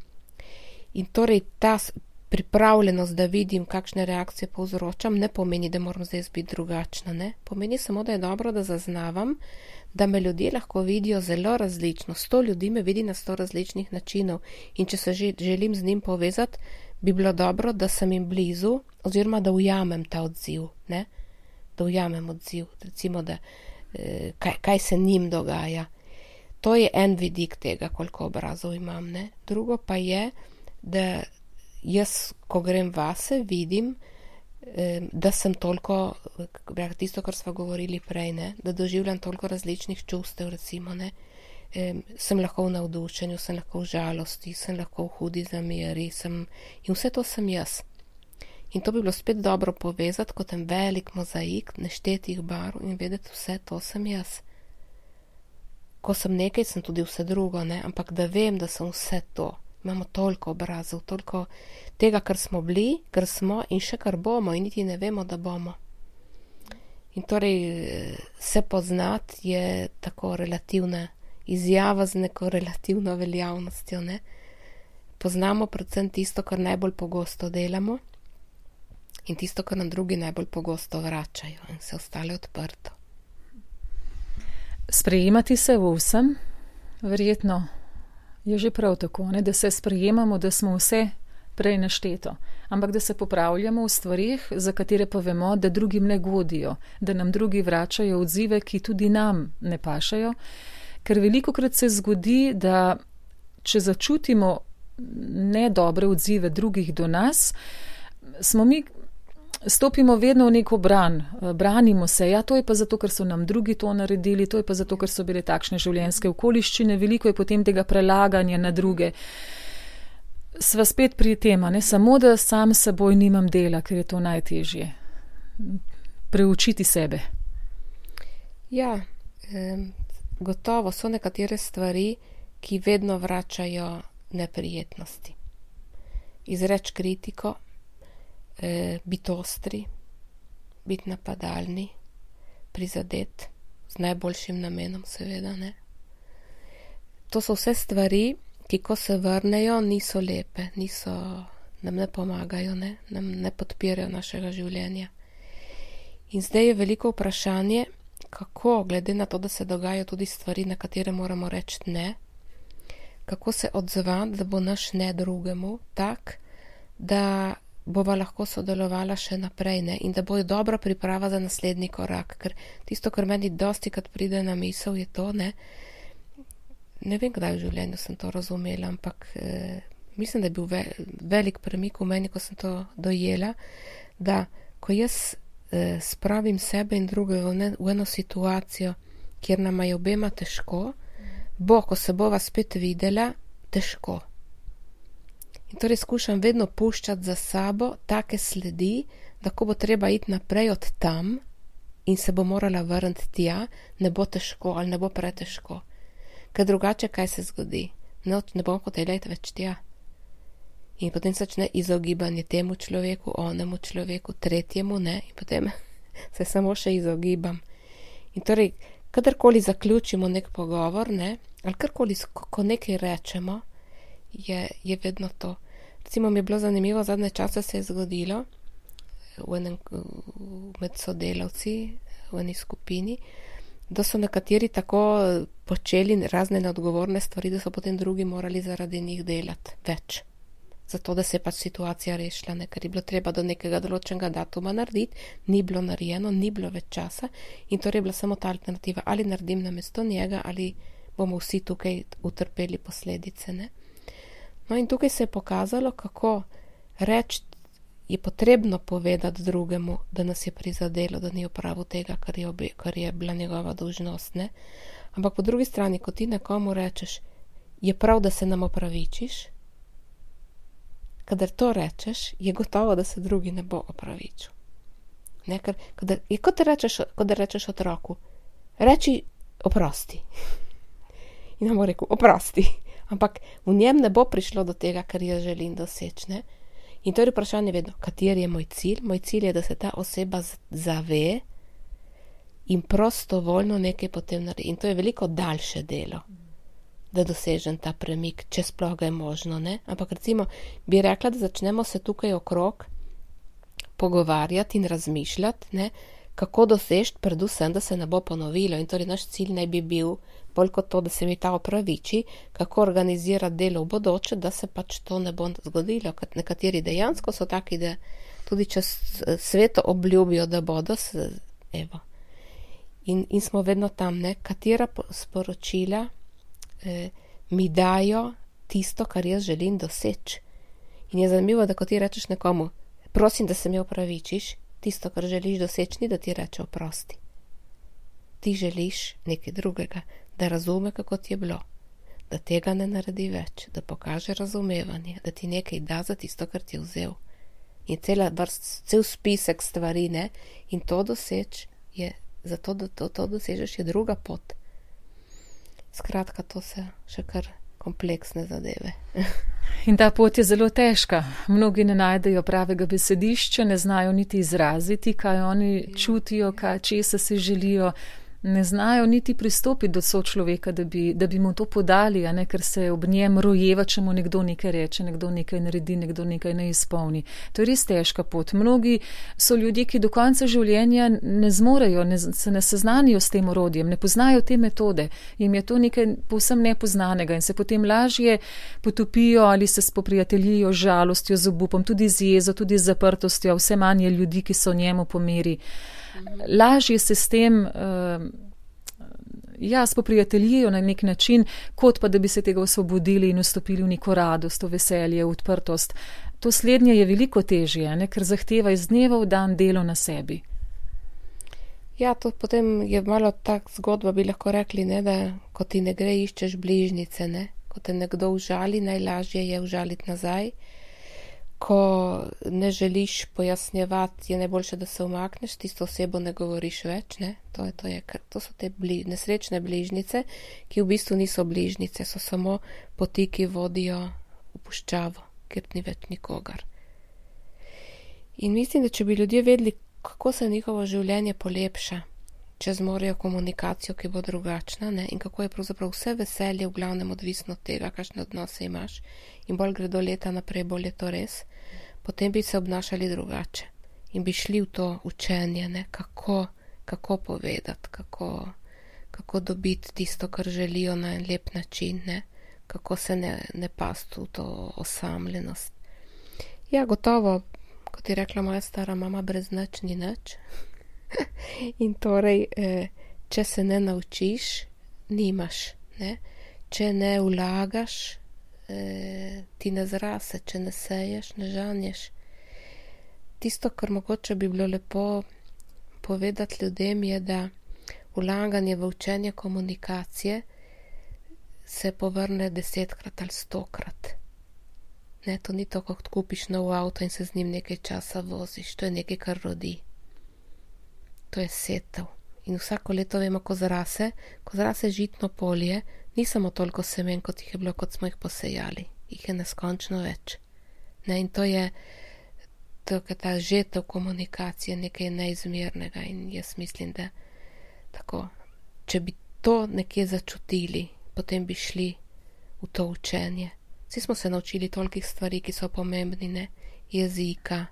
In torej ta pripravljenost, da vidim, kakšne reakcije povzročam, ne pomeni, da moram zdaj biti drugačna, ne? Pomeni samo, da je dobro, da zaznavam, da me ljudje lahko vidijo zelo različno. Sto ljudi me vidi na sto različnih načinov, in če se želim z njim povezati, bi bilo dobro, da sem jim blizu, oziroma da ujamem ta odziv, ne? Da ujamem odziv, recimo, da, eh, kaj, kaj se njim dogaja. To je en vidik tega, koliko obrazov imam, ne? Drugo pa je, da jaz, ko grem vase, vidim, eh, da sem toliko, tisto, kar smo govorili prej, ne? Da doživljam toliko različnih čustev, recimo, ne? Eh, sem lahko v navdušenju, sem lahko v žalosti, sem lahko v hudi zameri, sem, in vse to sem jaz. In to bi bilo spet dobro povezati kot en velik mozaik neštetih barv in vedeti, vse to sem jaz. Ko sem nekaj, sem tudi vse drugo, ne? Ampak da vem, da sem vse to. Imamo toliko obrazov, toliko tega, kar smo bili, kar smo in še kar bomo, in niti ne vemo, da bomo. In torej se poznati je tako relativna izjava z neko relativno veljavnostjo, ne? Poznamo predvsem tisto, kar najbolj pogosto delamo, in tisto, kar nam drugi najbolj pogosto vračajo, in se ostale odprto. Sprejemati se v vsem, verjetno je že prav tako, ne? Da se sprejemamo, da smo vse prej našteto, ampak da se popravljamo v stvarih, za katere pa vemo, da drugim ne godijo, da nam drugi vračajo odzive, ki tudi nam ne pašajo, ker velikokrat se zgodi, da če začutimo nedobre odzive drugih do nas, smo mi stopimo vedno v neko bran, branimo se, ja, to je pa zato, ker so nam drugi to naredili, to je pa zato, ker so bile takšne življenjske okoliščine, veliko je potem tega prelaganja na druge. Sva spet pri tem, ne samo, da sam s seboj nimam dela, ker je to najtežje. Preučiti sebe. Ja, eh, gotovo so nekatere stvari, ki vedno vračajo neprijetnosti. Izreč kritiko, eh, biti ostri, biti napadalni, prizadet, z najboljšim namenom seveda, ne. To so vse stvari, ki ko se vrnejo, niso lepe, niso, nam ne pomagajo, ne, nam ne podpirajo našega življenja. In zdaj je veliko vprašanje, kako, glede na to, da se dogajajo tudi stvari, na katere moramo reči ne, kako se odzvati, da bo naš ne drugemu tak, da bova lahko sodelovala še naprej, ne, in da bo dobra priprava za naslednji korak, ker tisto, kar meni dostikrat pride na misel, je to, ne, ne vem, kdaj v življenju sem to razumela, ampak eh, mislim, da je bil ve, velik premik v meni, ko sem to dojela, da ko jaz eh, spravim sebe in druge v, ne, v eno situacijo, kjer nama je obema težko, bo, ko se bova spet videla, težko. In torej skušam vedno puščati za sabo take sledi, da ko bo treba iti naprej od tam in se bo morala vrniti tja, ne bo težko ali ne bo pretežko. Ker drugače kaj se zgodi? Ne, ne bom hotela iti več tja. In potem začne izogibanje temu človeku, onemu človeku, tretjemu, ne, in potem se samo še izogibam. In torej, kadarkoli zaključimo nek pogovor, ne, ali karkoli, ko nekaj rečemo, je, je vedno to. Recimo mi je bilo zanimivo, zadnje čase se je zgodilo v enem, med sodelavci, v eni skupini, da so nekateri tako počeli razne neodgovorne stvari, da so potem drugi morali zaradi njih delati več. Zato, da se je pač situacija rešila, ne, ker je bilo treba do nekega določenega datuma narediti, ni bilo narejeno, ni bilo več časa in torej je bila samo ta alternativa, ali naredim namesto njega, ali bomo vsi tukaj utrpeli posledice, ne. No in tukaj se je pokazalo, kako reči je potrebno povedati drugemu, da nas je prizadelo, da ni opravil tega, kar je, obe, kar je bila njegova dolžnost, ne. Ampak po drugi strani, ko ti nekomu rečeš, je prav, da se nam opravičiš, kadar to rečeš, je gotovo, da se drugi ne bo opravičil. Ne, ker, kadar, je kot da rečeš, kot da rečeš otroku, reči oprosti. In on bo rekel, oprosti. Ampak v njem ne bo prišlo do tega, kar jaz želim doseči, ne. In to je vprašanje vedno, kateri je moj cilj? Moj cilj je, da se ta oseba zave in prostovoljno nekaj potem naredi. In to je veliko daljše delo, da dosežem ta premik, če sploh ga je možno, ne. Ampak recimo bi rekla, da začnemo se tukaj okrog pogovarjati in razmišljati, ne, kako dosežiti predvsem, da se ne bo ponovilo. In torej naš cilj naj bi bil bolj kot to, da se mi ta opraviči, kako organizirati delo v bodoče, da se pač to ne bo zgodilo. Ker nekateri dejansko so taki, da tudi če sveto obljubijo, da bodo, se, evo. In, in smo vedno tam, ne, katera sporočila eh, mi dajo tisto, kar jaz želim doseči. In je zanimivo, da ko ti rečeš nekomu, prosim, da se mi opravičiš, tisto, kar želiš doseči, ni da ti reče oprosti. Ti želiš nekaj drugega, da razume, kako ti je bilo, da tega ne naredi več, da pokaže razumevanje, da ti nekaj da za tisto, kar ti je vzel. In cela vrst, cel spisek stvari, ne, in to doseči je, zato da to, to dosežeš, je druga pot. Skratka, to se še kar kompleksne zadeve. In ta pot je zelo težka. Mnogi ne najdejo pravega besedišča, ne znajo niti izraziti, kaj oni čutijo, kaj, česa si želijo. Ne znajo niti pristopiti do sočloveka, da bi, da bi mu to podali, a ne, ker se ob njem rojeva, če mu nekdo nekaj reče, nekdo nekaj naredi, nekdo nekaj ne izpolni. To je res težka pot. Mnogi so ljudje, ki do konca življenja ne zmorejo, ne, se ne seznanijo s tem orodjem, ne poznajo te metode. Jim je to nekaj povsem nepoznanega in se potem lažje potopijo ali se spoprijateljijo z žalostjo, z obupom, tudi z jezo, tudi z zaprtostjo, vse manje ljudi, ki so njemu po meri. Lažje se s tem uh, ja, spoprijateljijo na nek način, kot pa da bi se tega osvobodili in vstopili v neko radost, v veselje, v odprtost. To slednje je veliko težje, ne, ker zahteva iz dneva v dan delo na sebi. Ja, to potem je malo tak zgodba, bi lahko rekli, ne, da ko ti ne gre, iščeš bližnice, ne. Ko te nekdo užali, najlažje je užaliti nazaj. Ko ne želiš pojasnjevati, je najboljše, da se umakneš, tisto osebo ne govoriš več, ne. To je, to je, to so te bli, nesrečne bližnice, ki v bistvu niso bližnice, so samo poti, ki vodijo v puščavo, kjer ni več nikogar. In mislim, da če bi ljudje vedeli, kako se njihovo življenje polepša, če zmorejo komunikacijo, ki bo drugačna, ne, in kako je pravzaprav vse veselje v glavnem odvisno od tega, kakšne odnose imaš, in bolj gredo leta naprej, bolj je to res, potem bi se obnašali drugače in bi šli v to učenje, ne, kako, kako povedati, kako, kako dobiti tisto, kar želijo na en lep način, ne, kako se ne, ne pasti v to osamljenost. Ja, gotovo, kot je rekla moja stara mama, brez nič ni nič. In torej, če se ne naučiš, nimaš, ne? Če ne vlagaš, ti ne zrase, če ne seješ, ne žanješ. Tisto, kar mogoče bi bilo lepo povedati ljudem, je, da vlaganje v učenje komunikacije se povrne desetkrat ali stokrat. Ne, to ni to, kot kupiš nov avto in se z njim nekaj časa voziš. To je nekaj, kar rodi. To je setev. In vsako leto vemo, ko zrase, ko zrase žitno polje, ni samo toliko semen, kot jih je bilo, kot smo jih posejali. Jih je neskončno več. Ne, in to je, to je ta žetev komunikacije, nekaj neizmernega. In jaz mislim, da tako, če bi to nekje začutili, potem bi šli v to učenje. Vsi smo se naučili tolikih stvari, ki so pomembni, ne? Jezika,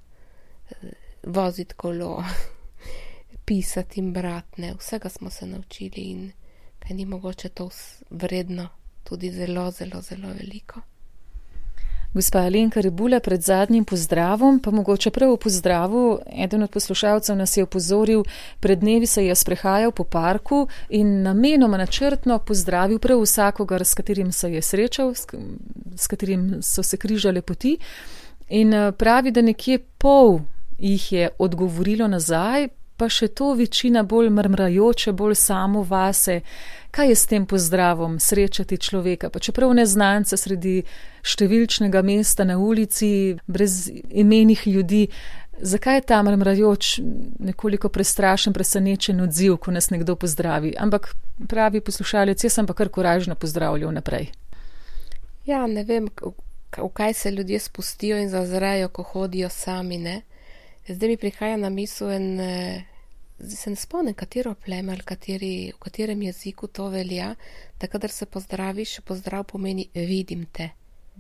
voziti kolo, pisati in brati, ne, vsega smo se naučili in kaj ni mogoče to vredno, tudi zelo, zelo, zelo veliko. Gospa Alenka Rebula, pred zadnjim pozdravom, pa mogoče prav v pozdravu, eden od poslušalcev nas je opozoril, pred dnevi se je sprehajal po parku in namenoma načrtno pozdravil prav vsakogar, s katerim se je srečal, s, s katerim so se križale poti in pravi, da nekje pol jih je odgovorilo nazaj, pa še to večina bolj mrmrajoče, bolj samo vase, Kaj je s tem pozdravom srečati človeka, pa čeprav neznanca sredi številčnega mesta na ulici, brez imenih ljudi, zakaj je ta mrmrajoč, nekoliko prestrašen, presenečen odziv, ko nas nekdo pozdravi? Ampak pravi poslušalec, jaz sem pa kar koražno pozdravljal naprej. Ja, ne vem, v kaj se ljudje spustijo in zazrejo, ko hodijo sami, ne? Zdaj mi prihaja na misel en, zdaj se ne spomnim, katero pleme ali kateri, v katerem jeziku to velja, da kadar se pozdraviš, pozdrav pomeni vidim te.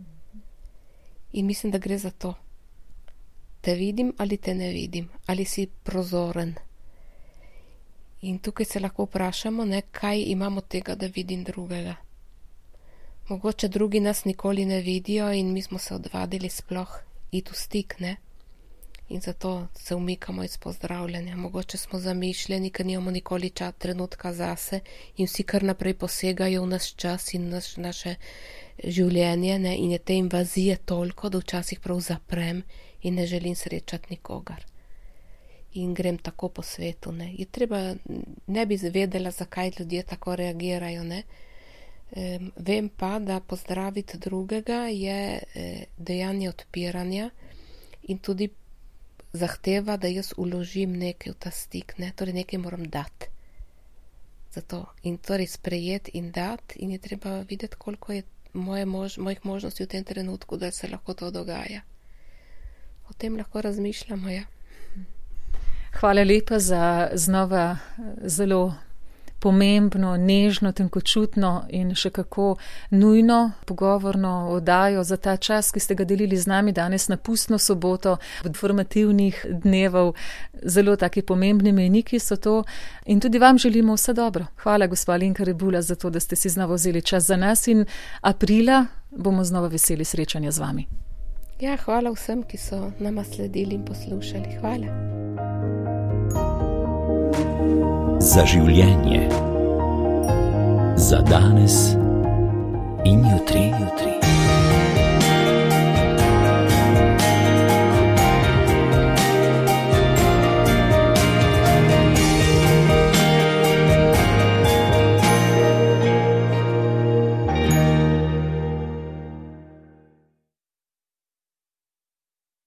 In mislim, da gre za to. Te vidim ali te ne vidim, ali si prozoren. In tukaj se lahko vprašamo, ne, kaj imamo tega, da vidim drugega. Mogoče drugi nas nikoli ne vidijo in mi smo se odvadili sploh iti v stik, ne? In zato se umikamo iz pozdravljanja. Mogoče smo zamišljeni, ker nimamo nikoli čas trenutka zase in vsi kar naprej posegajo v naš čas in naš, naše življenje, ne? In je te invazije toliko, da včasih prav zaprem in ne želim srečati nikogar. In grem tako po svetu, ne? Je treba, ne bi vedela, zakaj ljudje tako reagirajo, ne? Um, vem pa, da pozdraviti drugega je eh, dejanje odpiranja in tudi zahteva, da jaz uložim nekaj v ta stik, ne? Torej nekaj moram dati. Zato in torej sprejeti in dati in je treba videti, koliko je moje mož, mojih možnosti v tem trenutku, da se lahko to dogaja. O tem lahko razmišljamo, ja. Hvala lepa za znova zelo pomembno, nežno, tenkočutno in še kako nujno pogovorno oddajo za ta čas, ki ste ga delili z nami danes na pustno soboto, v informativnih dnevov. Zelo taki pomembni mejniki so to in tudi vam želimo vse dobro. Hvala, gospa Alenka Rebula, za to, da ste si znova vzeli čas za nas in aprila bomo znova veseli srečanja z vami. Ja, hvala vsem, ki so nama sledili in poslušali. Hvala. Za življenje, za danes in jutri, jutri.